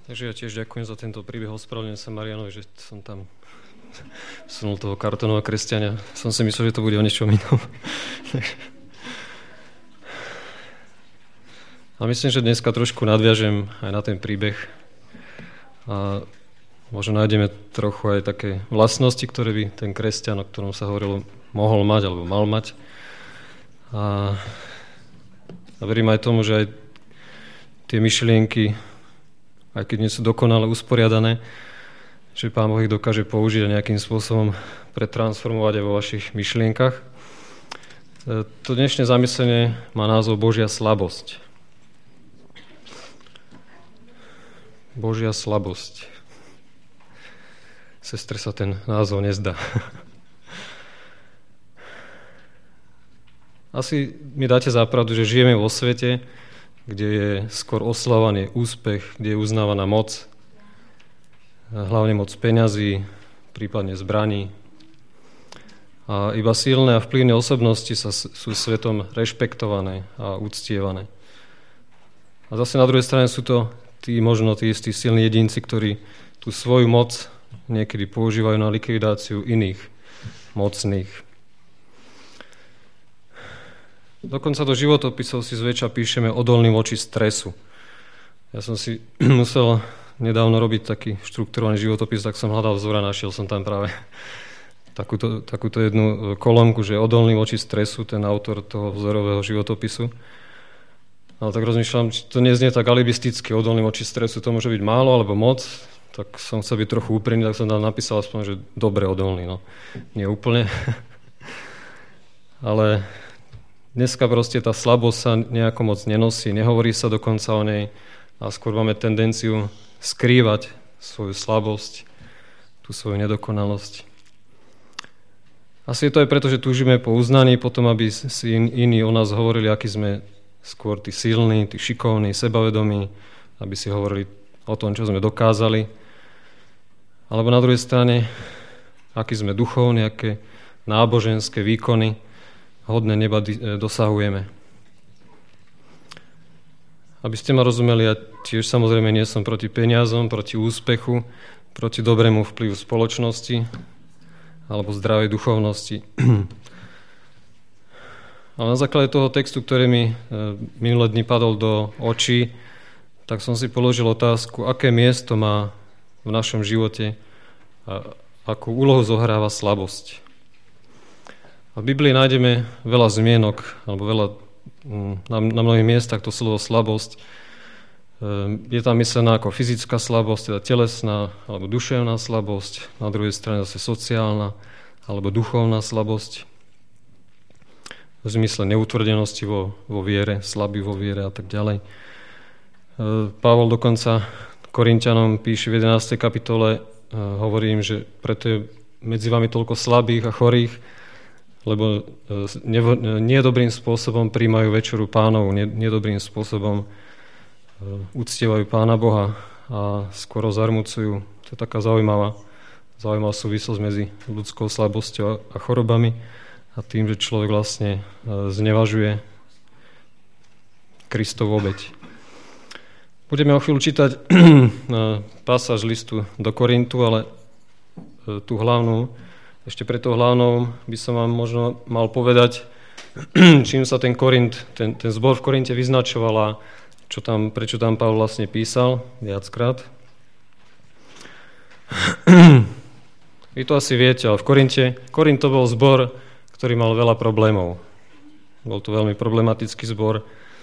Takže ja tiež ďakujem za tento príbeh. Ospravedlňujem sa Marianovi, že som tam vsunul toho kartónového kresťania. Som si myslel, že to bude o niečom inom. A myslím, že dneska trošku nadviažem aj na ten príbeh. A možno nájdeme trochu aj také vlastnosti, ktoré by ten kresťan, o ktorom sa hovorilo, mohol mať alebo mal mať. A verím aj tomu, že aj tie myšlienky, aj keď nie sú dokonale usporiadané, že Pán Boh ich dokáže použiť a nejakým spôsobom pretransformovať aj vo vašich myšlienkach. To dnešné zamyslenie má názov Božia slabosť. Božia slabosť. Sestre sa ten názov nezdá. Asi mi dáte za pravdu, že žijeme vo svete, kde je skôr oslávaný úspech, kde je uznávaná moc, hlavne moc peňazí, prípadne zbraní. A iba silné a vplyvné osobnosti sú svetom rešpektované a uctievané. A zase na druhej strane sú to možno tí istí silní jedinci, ktorí tú svoju moc niekedy používajú na likvidáciu iných mocných. Dokonca do životopisov si zväčša píšeme odolný voči stresu. Ja som si musel nedávno robiť taký štrukturovaný životopis, tak som hľadal vzor a našiel som tam práve takúto jednu kolónku, že odolný voči stresu, ten autor toho vzorového životopisu. Ale tak rozmýšľam, či to neznie tak alibisticky, odolný voči stresu, to môže byť málo alebo moc, tak som chcel byť trochu úprimný, tak som tam napísal aspoň, že dobre odolný, no. Nie úplne. Ale dneska proste tá slabosť sa nejako moc nenosí, nehovorí sa dokonca o nej a skôr máme tendenciu skrývať svoju slabosť, tú svoju nedokonalosť. Asi je to aj preto, že túžime po uznaní, potom aby si iní o nás hovorili, akí sme skôr tí silní, tí šikovní, sebavedomí, aby si hovorili o tom, čo sme dokázali. Alebo na druhej strane, akí sme duchovní, aké náboženské výkony hodné neba dosahujeme. Aby ste ma rozumeli, ja tiež samozrejme nie som proti peniazom, proti úspechu, proti dobrému vplyvu spoločnosti alebo zdravej duchovnosti. Ale na základe toho textu, ktorý mi minulé dni padol do očí, tak som si položil otázku, aké miesto má v našom živote a akú úlohu zohráva slabosť. A v Biblii nájdeme veľa zmienok, alebo na mnohých miestach to slovo slabosť. Je tam myslená ako fyzická slabosť, teda telesná alebo duševná slabosť, na druhej strane zase sociálna alebo duchovná slabosť. V zmysle neutvrdenosti vo viere, slabý vo viere a tak ďalej. Pavol dokonca Korinťanom píše v 11. kapitole, hovorí im, že preto je medzi vami toľko slabých a chorých, lebo nedobrým spôsobom príjmajú večeru Pánovu, nedobrým spôsobom uctievajú Pána Boha a skoro zarmucujú. To je taká zaujímavá súvislosť medzi ľudskou slabosťou a chorobami a tým, že človek vlastne znevažuje Kristovu obeť. Budeme o chvíľu čítať pasáž listu do Korintu, ale tú hlavnú, ešte pred tou hlavnou by som vám možno mal povedať, čím sa ten Korint, ten zbor v Korinte vyznačoval a prečo tam Pavol vlastne písal viackrát. Vy to asi viete, ale v Korint to bol zbor, ktorý mal veľa problémov. Bol to veľmi problematický zbor.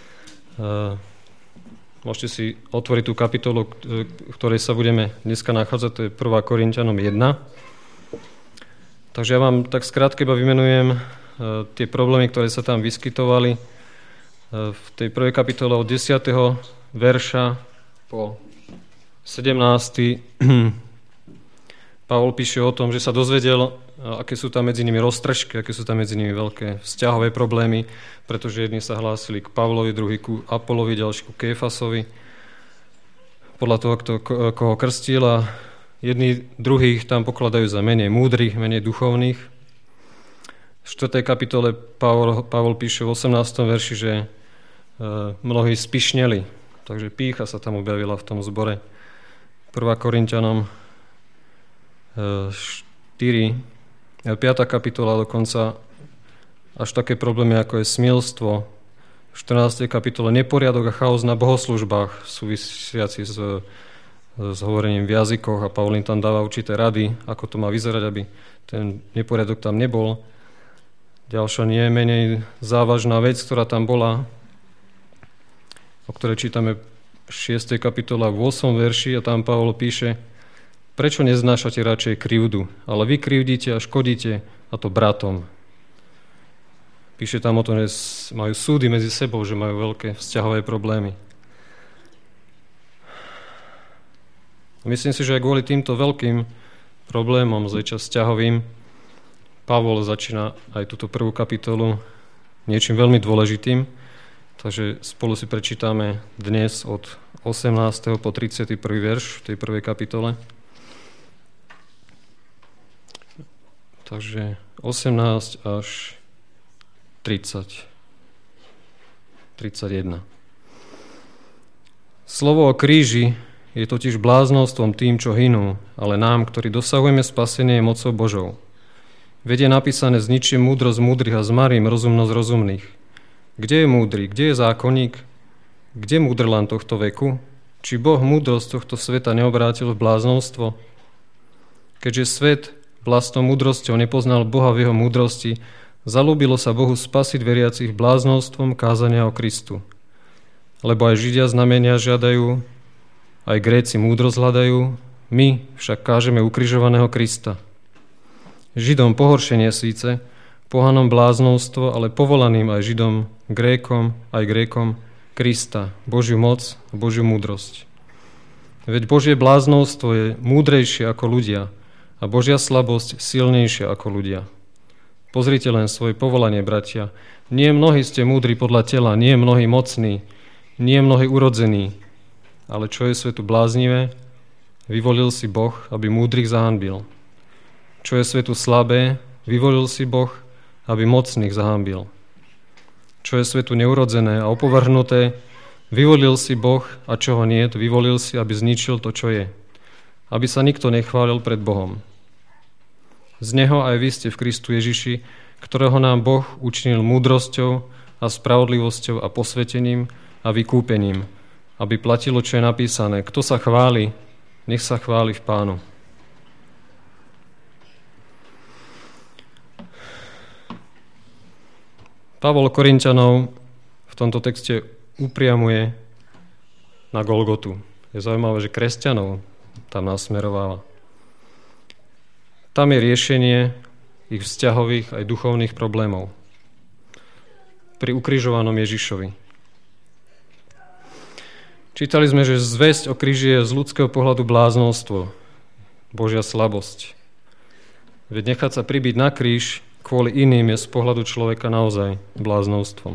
Môžete si otvoriť tú kapitolu, v ktorej sa budeme dneska nachádzať, to je 1. Korinťanom 1. Takže ja vám tak skrátke iba vymenujem tie problémy, ktoré sa tam vyskytovali. V tej prvej kapitole od 10. verša po 17. Pavol píše o tom, že sa dozvedel, aké sú tam medzi nimi roztržky, aké sú tam medzi nimi veľké vzťahové problémy, pretože jedni sa hlásili k Pavlovi, druhý ku Apolovi, ďalší ku Kéfasovi, podľa toho, koho krstil, a jedni druhých tam pokladajú za menej múdrych, menej duchovných. V 4. kapitole Pavol píše v 18. verši, že mnohí spišneli, takže pýcha sa tam objavila v tom zbore. 1. Korinťanom 5. kapitola dokonca až také problémy, ako je smilstvo. V 14. kapitole neporiadok a chaos na bohoslužbách súvisiaci s hovorením v jazykoch a Paulín tam dáva určité rady, ako to má vyzerať, aby ten neporiadok tam nebol. Ďalšia nie je menej závažná vec, ktorá tam bola, o ktorej čítame v 6. kapitole v 8. verši a tam Pavol píše: prečo neznášate radšej krivdu, ale vy krivdíte a škodíte, a to bratom. Píše tam o tom, že majú súdy medzi sebou, že majú veľké vzťahové problémy. Myslím si, že aj kvôli týmto veľkým problémom, zväčša vzťahovým, Pavol začína aj túto prvú kapitolu niečím veľmi dôležitým. Takže spolu si prečítame dnes od 18. po 31. verš v tej prvej kapitole. Takže 18 až 30. 31. Slovo o kríži je totiž bláznostvom tým, čo hynú, ale nám, ktorí dosahujeme spasenie, je mocou Božou. Veď je napísané: zničím múdrosť múdrych a zmarím rozumnosť rozumných. Kde je múdry? Kde je zákonník? Kde múdrlan tohto veku? Či Boh múdrosť tohto sveta neobrátil v bláznostvo? Keďže svet vlastnou múdrosťou nepoznal Boha v jeho múdrosti, zalúbilo sa Bohu spasiť veriacich bláznostvom kázania o Kristu. Lebo aj Židia znamenia žiadajú, aj Gréci múdrosť hľadajú, my však kážeme ukrižovaného Krista. Židom pohoršenie síce, pohanom bláznostvo, ale povolaným aj Židom, Grékom, aj Grékom, Krista, Božiu moc a Božiu múdrosť. Veď Božie bláznostvo je múdrejšie ako ľudia a Božia slabosť silnejšia ako ľudia. Pozrite len svoje povolanie, bratia. Nie mnohí ste múdri podľa tela, nie mnohí mocní, nie mnohí urodzení, ale čo je svetu bláznivé, vyvolil si Boh, aby múdrych zahanbil. Čo je svetu slabé, vyvolil si Boh, aby mocných zahanbil. Čo je svetu neurodzené a opovrhnuté, vyvolil si Boh, a čo ho niet, vyvolil si, aby zničil to, čo je. Aby sa nikto nechválil pred Bohom. Z neho aj vy ste v Kristu Ježiši, ktorého nám Boh učinil múdrosťou a spravodlivosťou a posvetením a vykúpením, aby platilo, čo je napísané: kto sa chváli, nech sa chváli v Pánu. Pavol Korinťanov v tomto texte upriamuje na Golgotu. Je zaujímavé, že kresťanov tam nasmerováva. Tam je riešenie ich vzťahových aj duchovných problémov. Pri ukrižovanom Ježišovi. Čítali sme, že zvesť o kríži je z ľudského pohľadu bláznostvo, Božia slabosť. Veď nechať sa pribiť na kríž kvôli iným je z pohľadu človeka naozaj bláznostvom.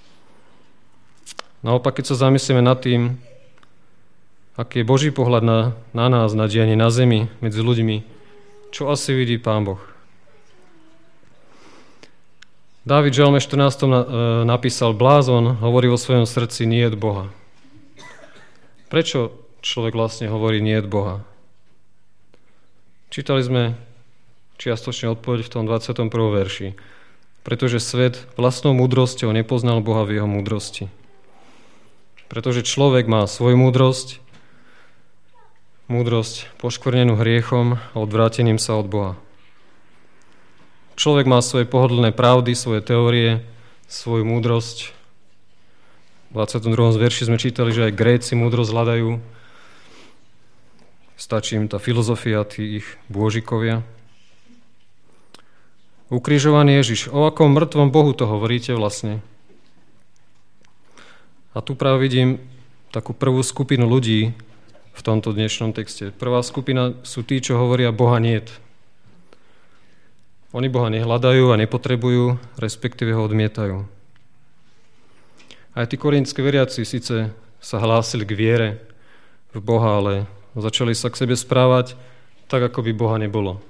Naopak, keď sa zamyslíme nad tým, aký je Boží pohľad na nás, na dianie na zemi, medzi ľuďmi, čo asi vidí Pán Boh? Dávid v Žalme 14. napísal: blázon hovorí vo svojom srdci, niet Boha. Prečo človek vlastne hovorí niet Boha? Čítali sme čiastočne odpoveď v tom 21. verši. Pretože svet vlastnou múdrosťou nepoznal Boha v jeho múdrosti. Pretože človek má svoju múdrosť poškvrnenú hriechom a odvrátením sa od Boha. Človek má svoje pohodlné pravdy, svoje teórie, svoju múdrosť. V 22. verši sme čítali, že aj Gréci múdrosť hľadajú. Stačí im tá filozofia, tí ich bôžikovia. Ukrižovaný Ježiš, o akom mŕtvom Bohu to hovoríte vlastne? A tu práve vidím takú prvú skupinu ľudí v tomto dnešnom texte. Prvá skupina sú tí, čo hovoria Boha niet. Oni Boha nehľadajú a nepotrebujú, respektíve ho odmietajú. Aj tí korintskí veriaci síce sa hlásili k viere v Boha, ale začali sa k sebe správať tak, ako by Boha nebolo.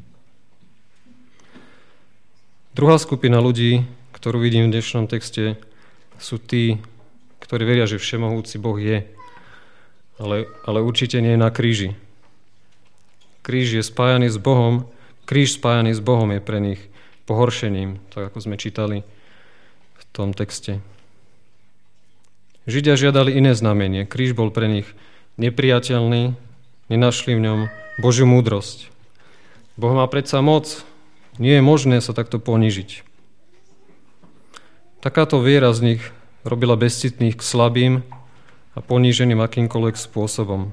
Druhá skupina ľudí, ktorú vidím v dnešnom texte, sú tí, ktorí veria, že všemohúci Boh je. ale určite nie na kríži. Kríž spájaný s Bohom je pre nich pohoršením, tak ako sme čítali v tom texte. Židia žiadali iné znamenie. Kríž bol pre nich nepriateľný, nenašli v ňom Božiu múdrosť. Boh má predsa moc, nie je možné sa takto ponížiť. Takáto viera z nich robila bezcitných k slabým a poníženým akýmkoľvek spôsobom.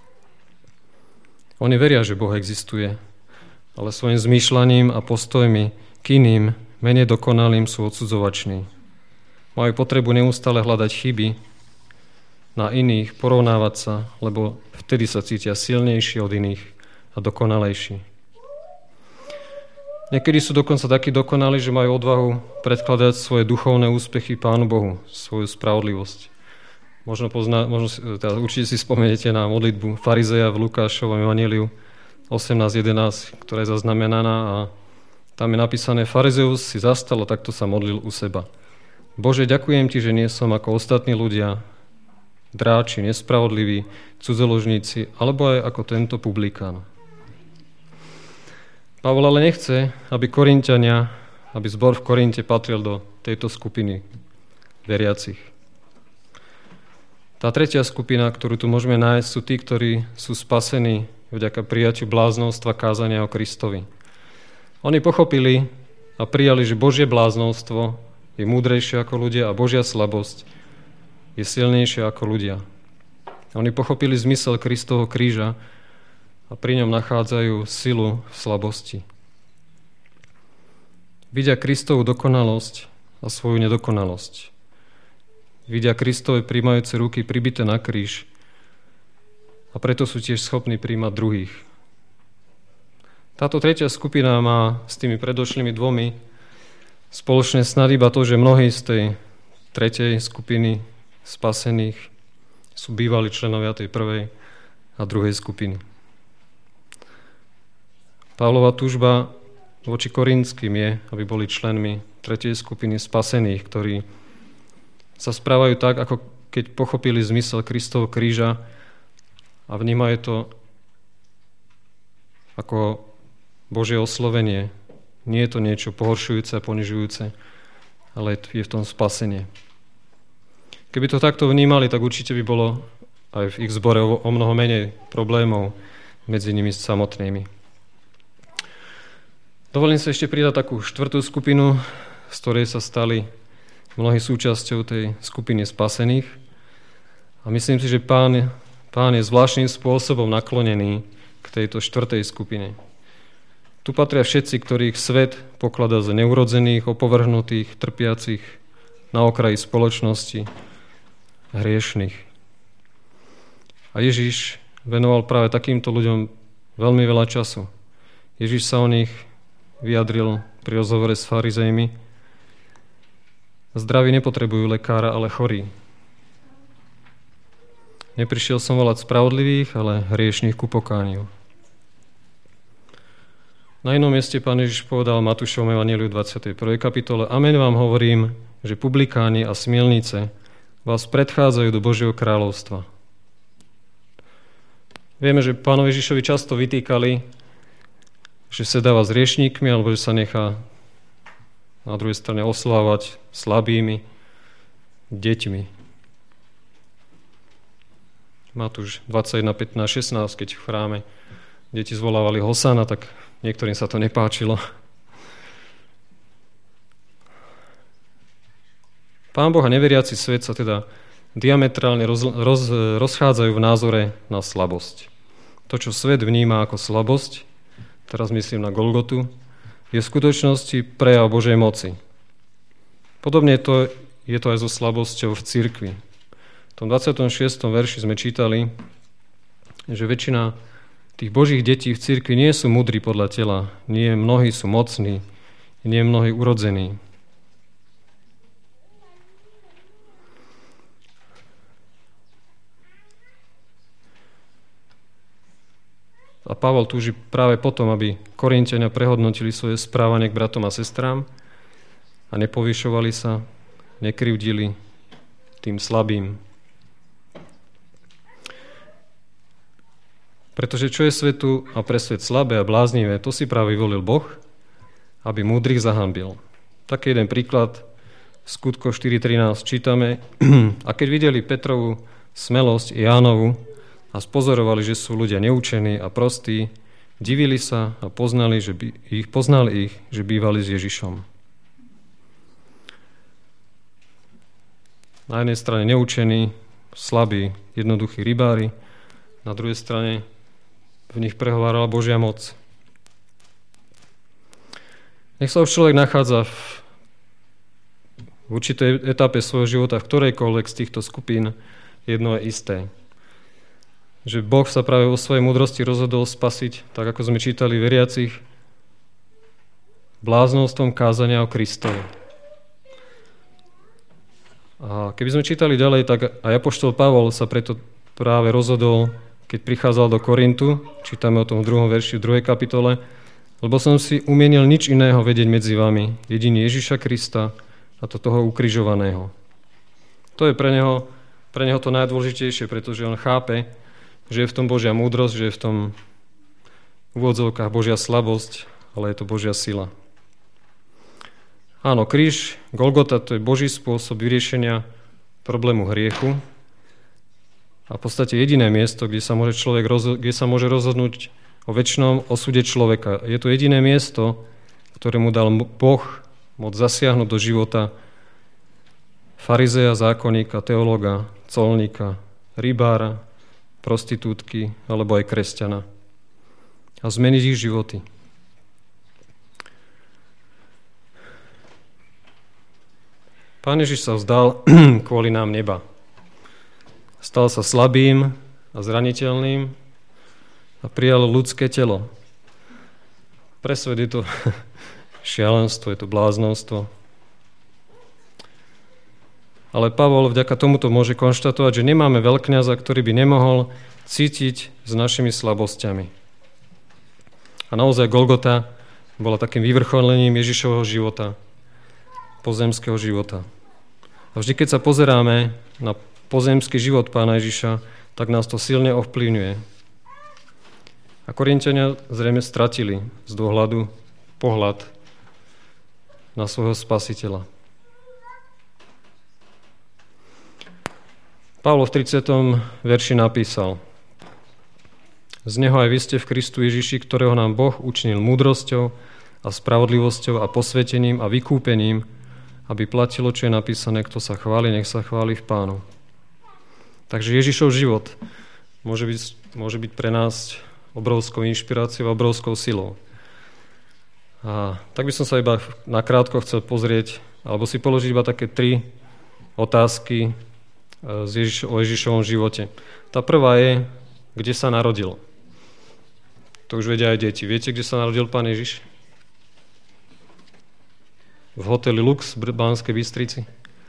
Oni veria, že Boh existuje, ale svojim zmýšľaním a postojmi k iným, menej dokonalým sú odsudzovační. Majú potrebu neustále hľadať chyby na iných, porovnávať sa, lebo vtedy sa cítia silnejší od iných a dokonalejší. Niekedy sú dokonca takí dokonalí, že majú odvahu predkladať svoje duchovné úspechy Pánu Bohu, svoju spravodlivosť. Určite si spomeniete na modlitbu farizeja v Lukášovom evanjeliu 18.11, ktorá je zaznamenaná a tam je napísané: Farizeus si zastal a takto sa modlil u seba. Bože, ďakujem ti, že nie som ako ostatní ľudia, dráči, nespravodliví, cudzoložníci, alebo aj ako tento publikán. Pavol ale nechce, aby zbor v Korinte patril do tejto skupiny veriacich. Tá tretia skupina, ktorú tu môžeme nájsť, sú tí, ktorí sú spasení vďaka prijatiu bláznovstva kázania o Kristovi. Oni pochopili a prijali, že Božie bláznovstvo je múdrejšie ako ľudia a Božia slabosť je silnejšia ako ľudia. Oni pochopili zmysel Kristovho kríža a pri ňom nachádzajú silu v slabosti. Vidia Kristovu dokonalosť a svoju nedokonalosť. Vidia Kristove príjmajúce ruky pribité na kríž a preto sú tiež schopní príjmať druhých. Táto tretia skupina má s tými predošlými dvomi spoločné snad iba to, že mnohí z tej tretej skupiny spasených sú bývalí členovia tej prvej a druhej skupiny. Pavlova túžba voči Korintským je, aby boli členmi tretej skupiny spasených, ktorí sa správajú tak, ako keď pochopili zmysel Kristovho kríža a vnímajú to ako Božie oslovenie. Nie je to niečo pohoršujúce a ponižujúce, ale je v tom spasenie. Keby to takto vnímali, tak určite by bolo aj v ich zbore o mnoho menej problémov medzi nimi samotnými. Dovolím sa ešte pridať takú štvrtú skupinu, z ktorej sa stali mnohí súčasťou tej skupiny spasených. A myslím si, že Pán je zvláštnym spôsobom naklonený k tejto štvrtej skupine. Tu patria všetci, ktorých svet pokladá za neurodzených, opovrhnutých, trpiacich, na okraji spoločnosti, hriešných. A Ježiš venoval práve takýmto ľuďom veľmi veľa času. Ježiš sa o nich vyjadril pri rozhovore s farizejmi: Zdraví nepotrebujú lekára, ale chorí. Neprišiel som volať spravodlivých, ale hriešných ku pokániu. Na inom mieste Pán Ježiš povedal v Matúšovom evanjeliu 21. kapitole: Amen vám hovorím, že publikáni a smilnice vás predchádzajú do Božieho kráľovstva. Vieme, že Pánovi Ježišovi často vytýkali, že sedáva s hriešníkmi, alebo že sa nechá na druhej strane oslávať slabými, deťmi. Matúš 21, 15, 16, keď v chráme deti zvolávali Hosana, tak niektorým sa to nepáčilo. Pán Boh a neveriaci svet sa teda diametrálne rozchádzajú v názore na slabosť. To, čo svet vníma ako slabosť, teraz myslím na Golgotu, je v skutočnosti prejav Božej moci. Podobne je to aj so slabosťou v cirkvi. V tom 26. verši sme čítali, že väčšina tých Božích detí v cirkvi nie sú múdri podľa tela, nie mnohí sú mocní, nie mnohí urodzení. A Pavol túži práve potom, aby Korinťania prehodnotili svoje správanie k bratom a sestrám a nepovyšovali sa, nekrivdili tým slabým. Pretože čo je svetu a pre svet slabé a bláznivé, to si práve volil Boh, aby múdrych zahanbil. Taký jeden príklad, Skutko 4.13 čítame, a keď videli Petrovú smelosť Jánovu a spozorovali, že sú ľudia neučení a prostí, divili sa a poznali ich, že bývali s Ježišom. Na jednej strane neučení, slabí, jednoduchí rybári, na druhej strane v nich prehovárala Božia moc. Nech sa už človek nachádza v určitej etape svojho života, v ktorejkoľvek z týchto skupín, jedno je isté. Že Boh sa práve vo svojej múdrosti rozhodol spasiť, tak ako sme čítali veriacich, bláznostvom kázania o Kristovi. A keby sme čítali ďalej, tak aj apoštol Pavol sa preto práve rozhodol, keď prichádzal do Korintu, čítame o tom v 2. verši v 2. kapitole, lebo som si umienil nič iného vedieť medzi vami, jedine Ježiša Krista a to toho ukrižovaného. To je pre neho to najdôležitejšie, pretože on chápe, že je v tom Božia múdrosť, že je v tom úvodzovkách Božia slabosť, ale je to Božia sila. Áno, kríž, Golgota, to je Boží spôsob vyriešenia problému hriechu a v podstate jediné miesto, kde sa môže rozhodnúť o večnom osude človeka. Je to jediné miesto, ktoré mu dal Boh môcť zasiahnuť do života farizeja, zákonníka, teológa, colníka, rybára, prostitútky alebo aj kresťana a zmeniť ich životy. Pán Ježiš sa vzdal kvôli nám neba. Stal sa slabým a zraniteľným a prijal ľudské telo. Pre svet je to šialenstvo, je to bláznostvo. Ale Pavol vďaka tomuto môže konštatovať, že nemáme veľkňaza, ktorý by nemohol cítiť s našimi slabosťami. A naozaj Golgota bola takým vyvrcholením Ježišovho života, pozemského života. A vždy, keď sa pozeráme na pozemský život Pána Ježiša, tak nás to silne ovplyvňuje. A Korinťania zrejme stratili z dohľadu pohľad na svojho Spasiteľa. Pavol v 30. verši napísal: Z neho aj vy ste v Kristu Ježiši, ktorého nám Boh učinil múdrosťou a spravodlivosťou a posvetením a vykúpením, aby platilo, čo je napísané, kto sa chváli, nech sa chváli v Pánu. Takže Ježišov život môže byť pre nás obrovskou inšpiráciou a obrovskou silou. A tak by som sa iba nakrátko chcel pozrieť, alebo si položiť iba také 3 otázky o Ježišovom živote. Tá prvá je, kde sa narodil. To už vedia aj deti. Viete, kde sa narodil Pán Ježiš? V hoteli Lux v Banskej Bystrici.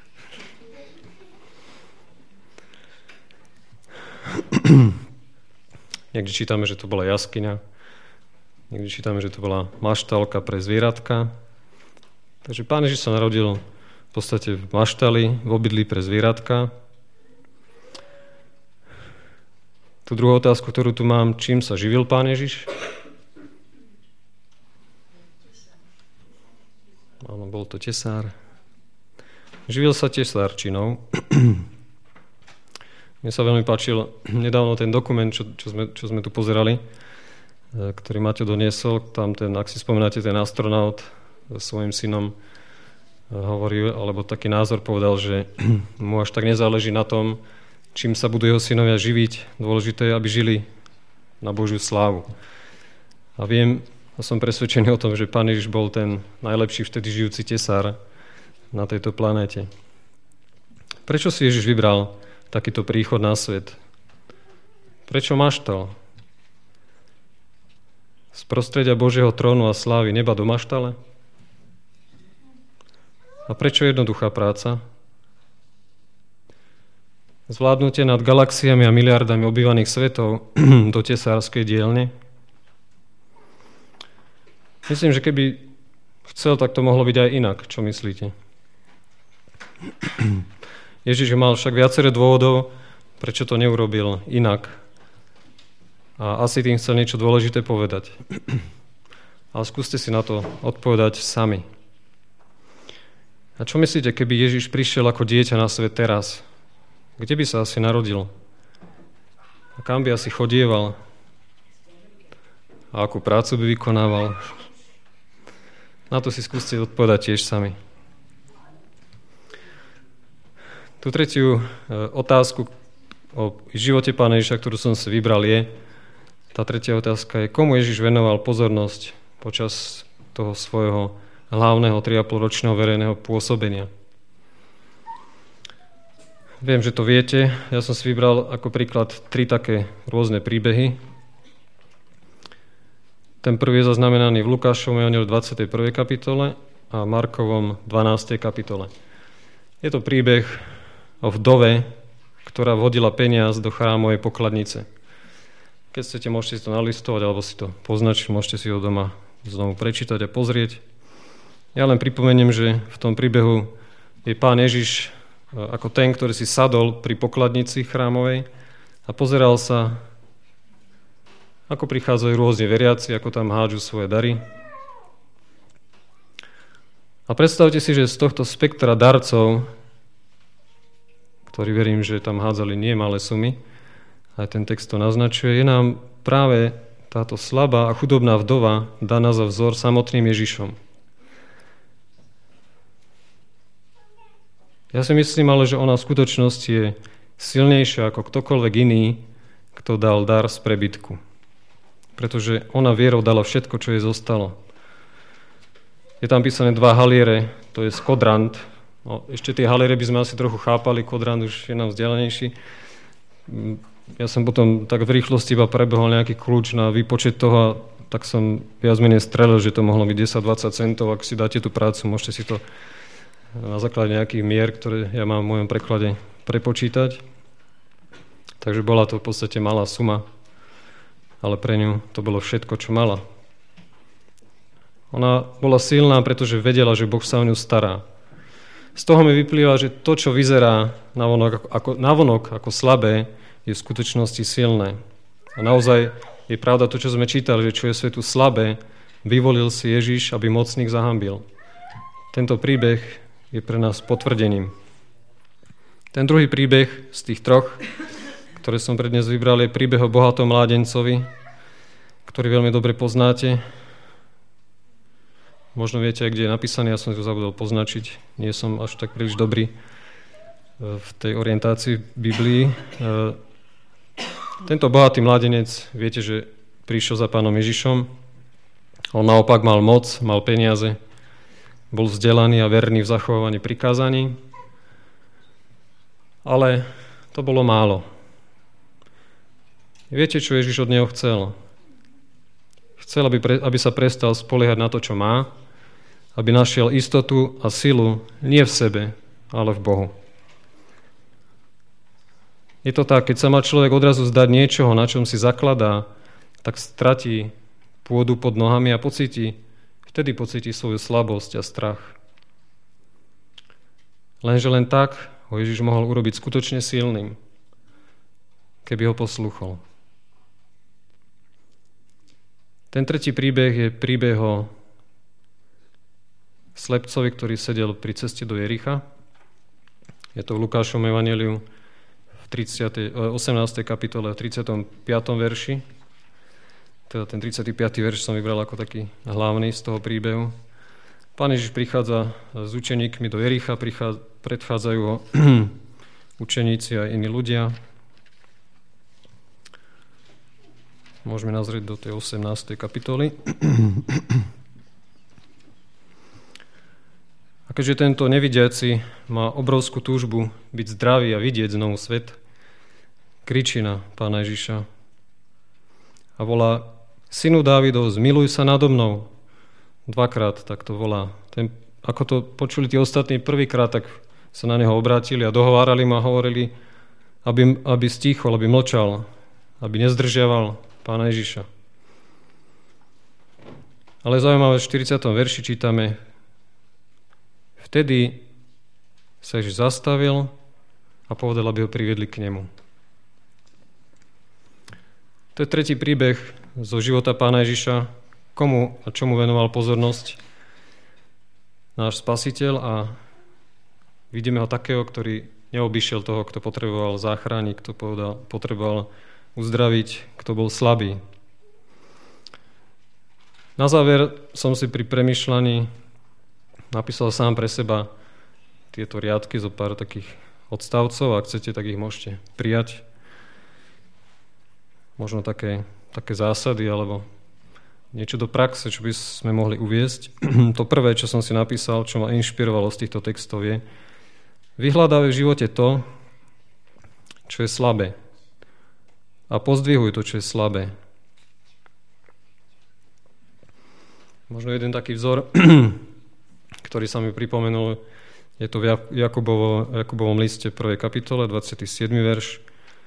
Niekde čítame, že to bola jaskyňa. Niekde čítame, že to bola maštálka pre zvieratka. Takže Pán Ježiš sa narodil v podstate v maštali, v obydlí pre zvieratka. Tú druhú otázku, ktorú tu mám, čím sa živil Pán Ježiš? Áno, bol to tesár. Živil sa tesárčinou. Mne sa veľmi páčil nedávno ten dokument, čo sme tu pozerali, ktorý Maťo doniesol. Tam ak si spomínate, ten astronaut so svojím synom hovoril, alebo taký názor povedal, že mu až tak nezáleží na tom, čím sa budú jeho synovia živiť. Dôležité je, aby žili na Božiu slávu. A som presvedčený o tom, že Pán Ježiš bol ten najlepší vtedy žijúci tesár na tejto planéte. Prečo si Ježiš vybral takýto príchod na svet? Prečo maštal? Z prostredia Božieho trónu a slávy neba do maštale? A prečo jednoduchá práca? Zvládnutie nad galaxiami a miliardami obývaných svetov do tesárskej dielne? Myslím, že keby chcel, tak to mohlo byť aj inak. Čo myslíte? Ježiš mal však viacero dôvodov, prečo to neurobil inak. a asi tým chcel niečo dôležité povedať. Ale skúste si na to odpovedať sami. A čo myslíte, keby Ježiš prišiel ako dieťa na svet teraz? Kde by sa asi narodil? A kam by asi chodieval? A akú prácu by vykonával? Na to si skúste odpovedať tiež sami. Tú tretiu otázku o živote Pána Ježiša, ktorú som si vybral, je, tá tretia otázka je, komu Ježiš venoval pozornosť počas toho svojho hlavného 3,5-ročného verejného pôsobenia. Viem, že to viete. Ja som si vybral ako príklad 3 také rôzne príbehy. Ten prvý je zaznamenaný v Lukášovom evanjeliu 21. kapitole a Markovom 12. kapitole. Je to príbeh o vdove, ktorá vhodila peniaz do chrámovej pokladnice. Keď chcete, môžete si to nalistovať alebo si to poznačiť, môžete si ho doma znovu prečítať a pozrieť. Ja len pripomeniem, že v tom príbehu je Pán Ježiš ako ten, ktorý si sadol pri pokladnici chrámovej a pozeral sa, ako prichádzajú rôzne veriaci, ako tam hádžu svoje dary. A predstavte si, že z tohto spektra darcov, ktorý verím, že tam hádzali nie malé sumy, aj ten text to naznačuje, je nám práve táto slabá a chudobná vdova daná za vzor samotným Ježišom. Ja si myslím ale, že ona v skutočnosti je silnejšia ako ktokoľvek iný, kto dal dar z prebytku. Pretože ona vierou dala všetko, čo jej zostalo. Je tam písané 2 haliere, to je kodrant. No, ešte tie haliere by sme asi trochu chápali, kodrant už je nám vzdialenejší. Ja som potom tak v rýchlosti iba prebehol nejaký kľúč na výpočet toho, tak som viac menej strelil, že to mohlo byť 10-20 centov. Ak si dáte tú prácu, môžete si to na základe nejakých mier, ktoré ja mám v mojom preklade, prepočítať. Takže bola to v podstate malá suma, ale pre ňu to bolo všetko, čo mala. Ona bola silná, pretože vedela, že Boh sa o ňu stará. Z toho mi vyplýva, že to, čo vyzerá navonok ako slabé, je v skutočnosti silné. A naozaj je pravda to, čo sme čítali, že čo je svetu slabé, vyvolil si Ježiš, aby mocných zahambil. Tento príbeh je pre nás potvrdením. Ten druhý príbeh z tých 3, ktoré som pre dnes vybral, je príbeh o bohatom mládencovi, ktorý veľmi dobre poznáte. Možno viete, kde je napísaný, ja som to zabudol poznačiť. Nie som až tak príliš dobrý v tej orientácii v Biblii. Tento bohatý mládenec, viete, že prišiel za Pánom Ježišom. On naopak mal moc, mal peniaze, bol vzdelaný a verný v zachovávaní prikázaní, ale to bolo málo. Viete, čo Ježiš od neho chcel? Chcel, aby sa prestal spoliehať na to, čo má, aby našiel istotu a silu nie v sebe, ale v Bohu. Je to tak, keď sa má človek odrazu zdať niečoho, na čom si zakladá, tak stratí pôdu pod nohami a vtedy pocíti svoju slabosť a strach. Lenže len tak ho Ježiš mohol urobiť skutočne silným, keby ho poslúchol. Ten tretí príbeh je príbeh o slepcovi, ktorý sedel pri ceste do Jericha. Je to v Lukášovom evanjeliu v 18. kapitole, v 35. verši. Teda ten 35. verš som vybral ako taký hlavný z toho príbehu. Pán Ježiš prichádza s učeníkmi do Jericha, predchádzajú ho učeníci a iní ľudia. Môžeme nazrieť do tej 18. kapitoly. A keďže tento nevidiaci má obrovskú túžbu byť zdravý a vidieť znovu svet, kričí na Pána Ježiša a volá: Synu Dávidov, zmiluj sa nado mnou. 2-krát tak to volá. Ako to počuli tí ostatní prvýkrát, tak sa na neho obrátili a dohovárali mu a hovorili, aby stíchol, aby mlčal, aby nezdržiaval Pána Ježiša. Ale zaujímavé, v 40. verši čítame: Vtedy sa Ježiš zastavil a povedal, aby ho priviedli k nemu. To je tretí príbeh zo života Pána Ježiša, komu a čomu venoval pozornosť náš Spasiteľ a vidíme ho takého, ktorý neobyšiel toho, kto potreboval záchrániť, kto potreboval uzdraviť, kto bol slabý. Na záver som si pri premýšľaní napísal sám pre seba tieto riadky zo pár takých odstavcov. Ak chcete, tak ich môžete prijať. Možno také zásady alebo niečo do praxe, čo by sme mohli uviesť. To prvé, čo som si napísal, čo ma inšpirovalo z týchto textov je: vyhľadávaj v živote to, čo je slabé, a pozdvihuj to, čo je slabé. Možno jeden taký vzor, ktorý sa mi pripomenul, je to v Jakubovom liste 1. kapitole, 27. verš.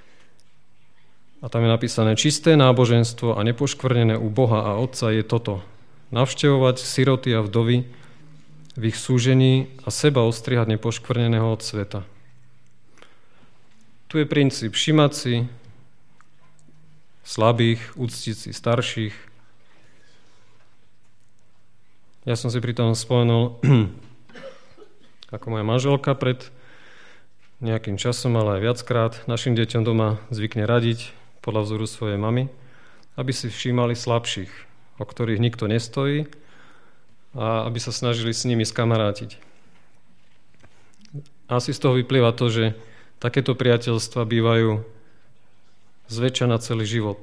A tam je napísané: čisté náboženstvo a nepoškvrnené u Boha a Otca je toto: navštevovať siroty a vdovy v ich súžení a seba ostrihať nepoškvrneného od sveta. Tu je princíp všimať si slabých, úctiť si starších. Ja som si pri tom spomenul, ako moja manželka pred nejakým časom, ale aj viackrát našim deťom doma zvykne radiť podľa vzoru svojej mamy, aby si všímali slabších, o ktorých nikto nestojí, a aby sa snažili s nimi skamarátiť. Asi z toho vyplýva to, že takéto priateľstva bývajú zväčša na celý život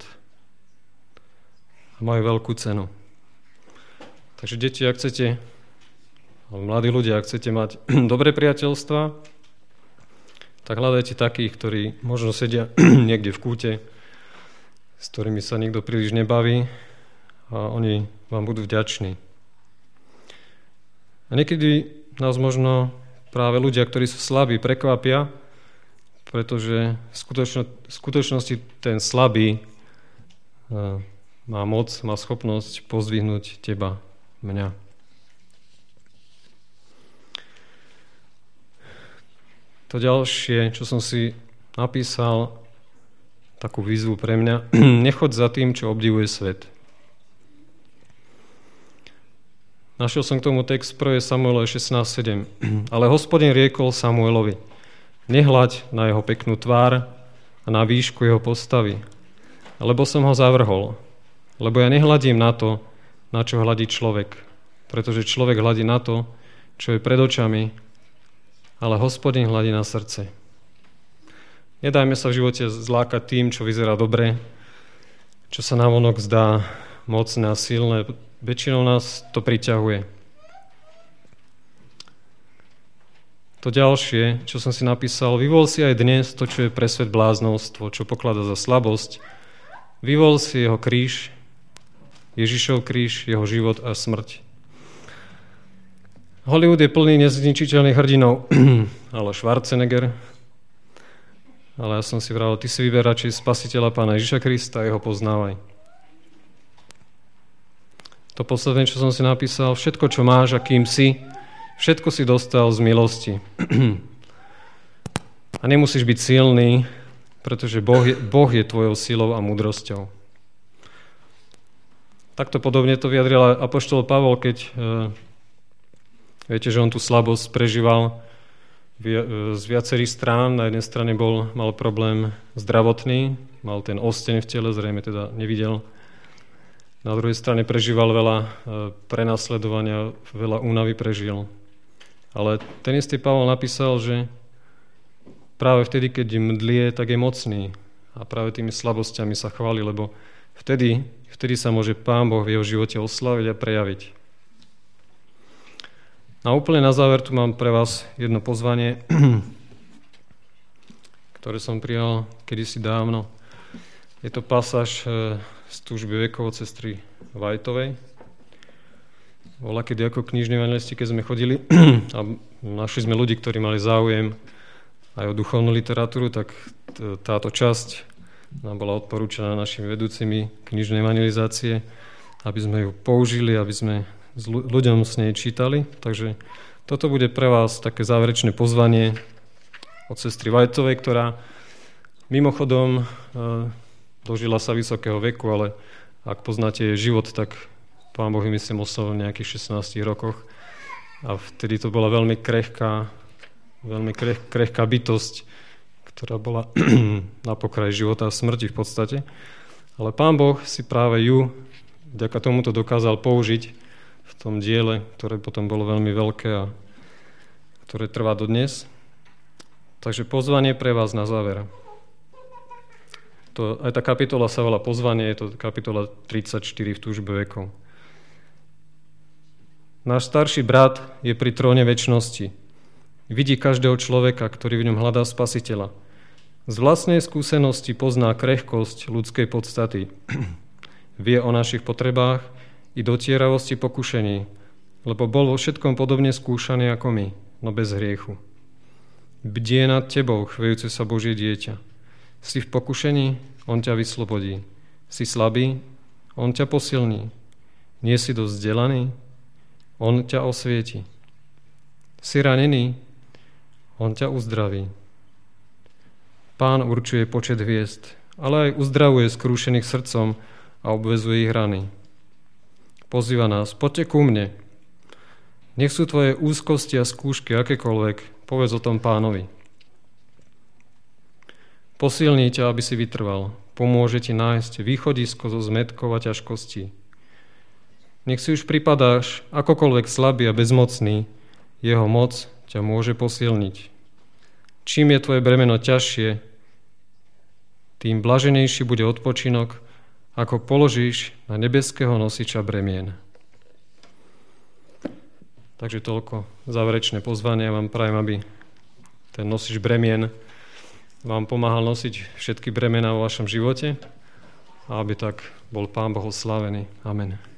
a majú veľkú cenu. Takže deti, ak chcete, alebo mladí ľudia, ak chcete mať dobré priateľstva, tak hľadajte takých, ktorí možno sedia niekde v kúte, s ktorými sa nikto príliš nebaví, a oni vám budú vďační. A niekedy nás možno práve ľudia, ktorí sú slabí, prekvapia, pretože v skutočnosti ten slabý má moc, má schopnosť pozdvihnúť teba, mňa. To ďalšie, čo som si napísal, takú výzvu pre mňa: nechoď za tým, čo obdivuje svet. Našiel som k tomu text 1. Samuela 16.7. Ale Hospodin riekol Samuelovi: nehľaď na jeho peknú tvár a na výšku jeho postavy, lebo som ho zavrhol. Lebo ja nehľadím na to, na čo hľadí človek, pretože človek hľadí na to, čo je pred očami, ale Hospodin hľadí na srdce. Nedajme sa v živote zlákať tým, čo vyzerá dobre, čo sa navonok zdá mocné a silné. Väčšinou nás to priťahuje. To ďalšie, čo som si napísal: vyvol si aj dnes to, čo je pre svet bláznostvo, čo pokladá za slabosť. Vyvol si jeho kríž, Ježišov kríž, jeho život a smrť. Hollywood je plný nezničiteľných hrdinov, ale Schwarzenegger. Ale ja som si vravel, ty si vyber radšej Spasiteľa Pána Ježiša Krista a jeho poznávaj. To posledné, čo som si napísal: všetko, čo máš a kým si, všetko si dostal z milosti. A nemusíš byť silný, pretože Boh je tvojou silou a múdrosťou. Takto podobne to vyjadril apoštol Pavol, keď viete, že on tú slabosť prežíval z viacerých strán. Na jednej strane mal problém zdravotný, mal ten osteň v tele, zrejme teda nevidel. Na druhej strane prežíval veľa prenasledovania, veľa únavy prežil. Ale ten istý Pavol napísal, že práve vtedy, keď mdlie, tak je mocný. A práve tými slabosťami sa chváli, lebo vtedy sa môže Pán Boh v jeho živote oslaviť a prejaviť. A úplne na záver tu mám pre vás jedno pozvanie, ktoré som prijal kedysi dávno. Je to pasáž z túžby vekov od sestry Whiteovej. Bola kedy ako knižní evanjelisti, keď sme chodili a našli sme ľudí, ktorí mali záujem aj o duchovnú literatúru, tak táto časť nám bola odporúčaná našimi vedúcimi knižnej evangelizácie, aby sme ju použili, aby sme ľuďom s nej čítali. Takže toto bude pre vás také záverečné pozvanie od sestry Whiteovej, ktorá mimochodom dožila sa vysokého veku, ale ak poznáte jej život, tak Pán Boh, myslím, oslovil v nejakých 16 rokoch. A vtedy to bola veľmi krehká bytosť, ktorá bola na pokraji života a smrti v podstate. Ale Pán Boh si práve ju vďaka tomuto dokázal použiť v tom diele, ktoré potom bolo veľmi veľké a ktoré trvá dodnes. Takže pozvanie pre vás na záver. Aj tá kapitola sa volá Pozvanie, je to kapitola 34 v túžbe vekov. Náš starší brat je pri tróne večnosti. Vidí každého človeka, ktorý v ňom hľadá Spasiteľa. Z vlastnej skúsenosti pozná krehkosť ľudskej podstaty. Vie o našich potrebách i dotieravosti pokušení, lebo bol vo všetkom podobne skúšaný ako my, no bez hriechu. Bdie nad tebou, chvejúce sa Božie dieťa. Si v pokušení, on ťa vyslobodí. Si slabý, on ťa posilní. Nie si dosť vzdelaný, on ťa osvieti. Si ranený, on ťa uzdraví. Pán určuje počet hviezd, ale aj uzdravuje skrúšených srdcom a obvezuje ich rany. Pozýva nás, poďte ku mne. Nech sú tvoje úzkosti a skúšky akékoľvek, povedz o tom Pánovi. Posilní ťa, aby si vytrval. Pomôže ti nájsť východisko zo zmätkov a ťažkostí. Nech si už pripadáš akokoľvek slabý a bezmocný, jeho moc ťa môže posilniť. Čím je tvoje bremeno ťažšie, tým blaženejší bude odpočinok, ako položíš na nebeského nosiča bremien. Takže toľko záverečné pozvanie. Ja vám prajem, aby ten nosič bremien vám pomáhal nosiť všetky bremená vo vašom živote a aby tak bol Pán Boh oslávený. Amen.